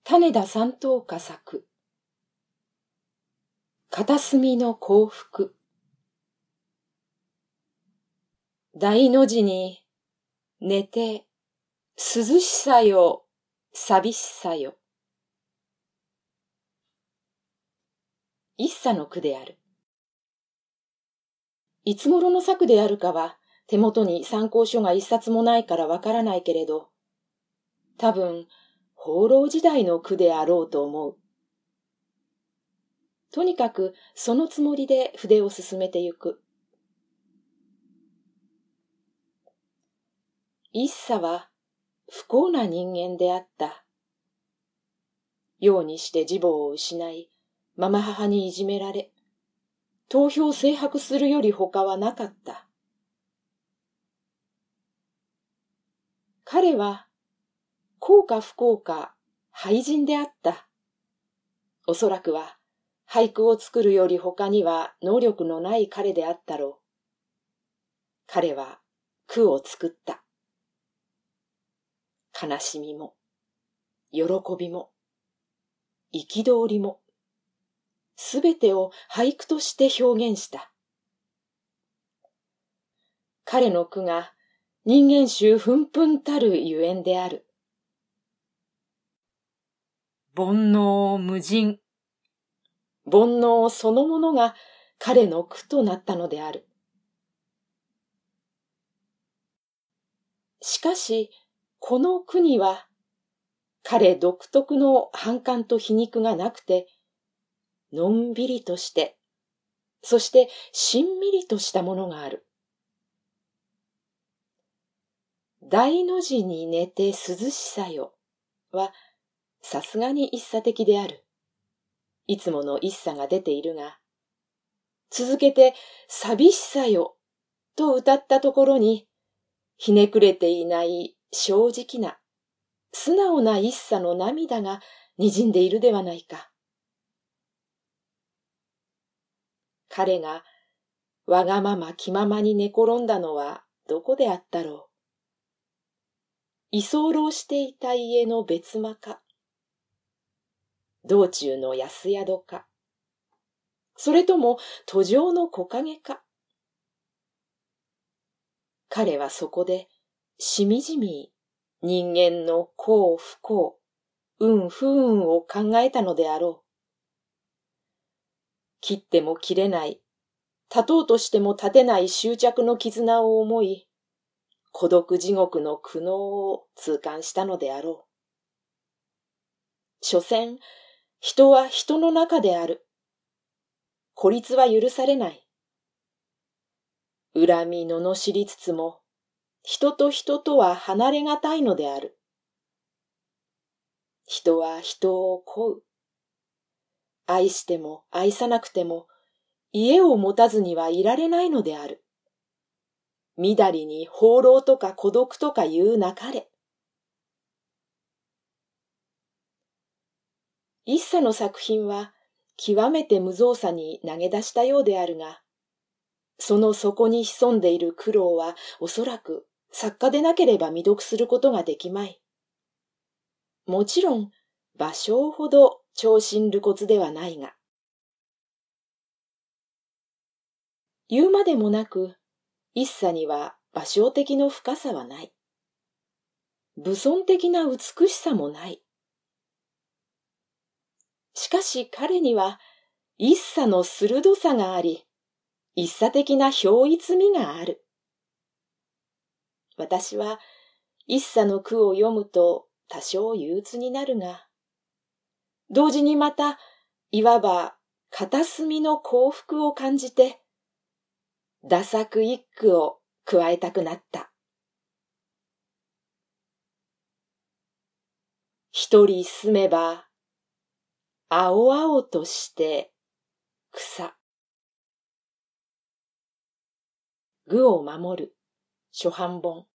種田三等家作。片隅の幸福。大の字に寝て涼しさよ寂しさよ。一茶の句である。いつ頃の作であるかは手元に参考書が一冊もないからわからないけれど、多分放浪時代の句であろうと思う。とにかくそのつもりで筆を進めてゆく。一茶は不幸な人間であった。ようにして自母を失い、ママ母にいじめられ、投票制白するより他はなかった。彼は幸か不幸か俳人であった。おそらくは俳句を作るより他には能力のない彼であったろう。彼は句を作った。悲しみも、喜びも、憤りも、すべてを俳句として表現した。彼の句が人間臭憤憤たるゆえんである。煩悩無尽。煩悩そのものが彼の句となったのである。しかし、この句には、彼独特の反感と皮肉がなくて、のんびりとして、そしてしんみりとしたものがある。大の字に寝て涼しさよは、さすがに一茶的である。いつもの一茶が出ているが、続けて寂しさよと歌ったところに、ひねくれていない正直な、素直な一茶の涙が滲んでいるではないか。彼がわがまま気ままに寝転んだのはどこであったろう。居候していた家の別間か、道中の安宿か、それとも途上の木陰か。彼はそこでしみじみ人間の幸不幸、運不運を考えたのであろう。切っても切れない、立とうとしても立てない執着の絆を思い、孤独地獄の苦悩を痛感したのであろう。所詮、人は人の中である。孤立は許されない。恨み罵りつつも、人と人とは離れがたいのである。人は人を乞う。愛しても愛さなくても、家を持たずにはいられないのである。みだりに放浪とか孤独とか言うなかれ。一茶の作品は極めて無造作に投げ出したようであるが、その底に潜んでいる苦労はおそらく作家でなければ未読することができまい。もちろん、芭蕉ほど超心露骨ではないが。言うまでもなく、一茶には芭蕉的の深さはない。武尊的な美しさもない。しかし彼には一茶の鋭さがあり、一茶的な憑依味がある。私は一茶の句を読むと多少憂鬱になるが、同時にまたいわば片隅の幸福を感じて、打作一句を加えたくなった。一人住めば青々として草。愚を守る初版本。